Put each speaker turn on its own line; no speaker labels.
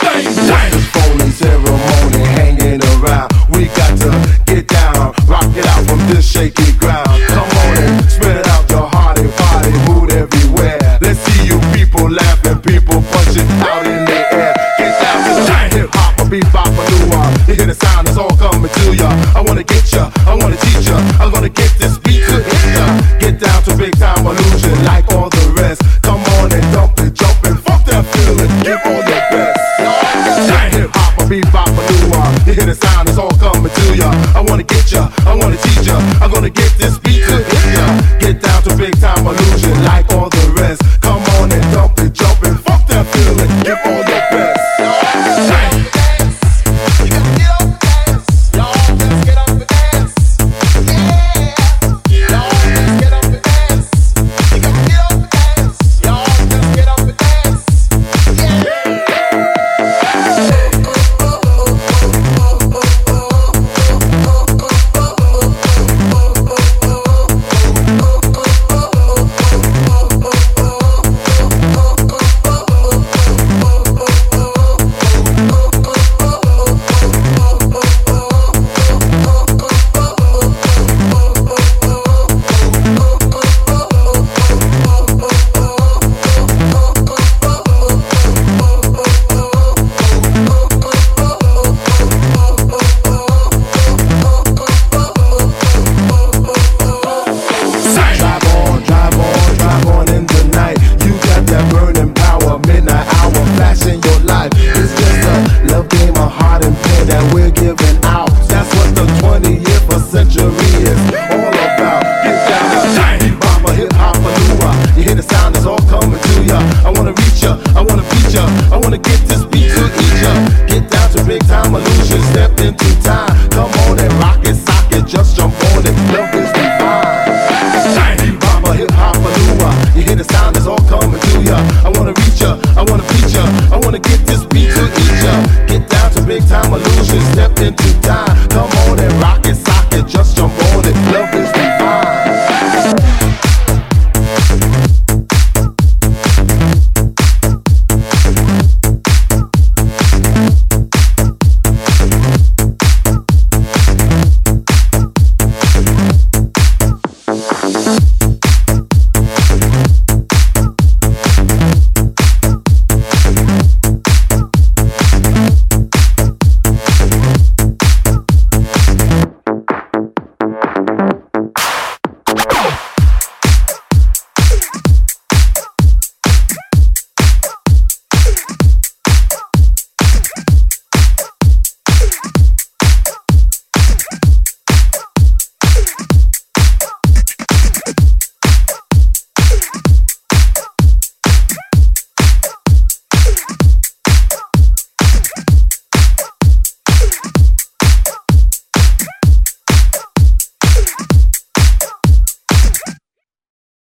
This phony ceremony hanging around. We got to get down, rock it out from this shaky ground. Come on and spread it out your hearty body, mood everywhere. Let's see you people laughing, people punching out in the air. Get down to the hip hop, a bebop, a doo-wop. You hear the sound, it's all coming to ya. I wanna get ya, I wanna teach ya. I'm gonna get this beat to hit ya. Get down to big time illusion like all the rest. Come on and dump it, jump and fuck that feeling. Give all the best. Hip hop, a bebop, a doo-wop. You hear the sound, it's all coming to ya. I wanna get ya, I wanna teach ya. I'm gonna get this beat to hit ya. Get down to big time illusion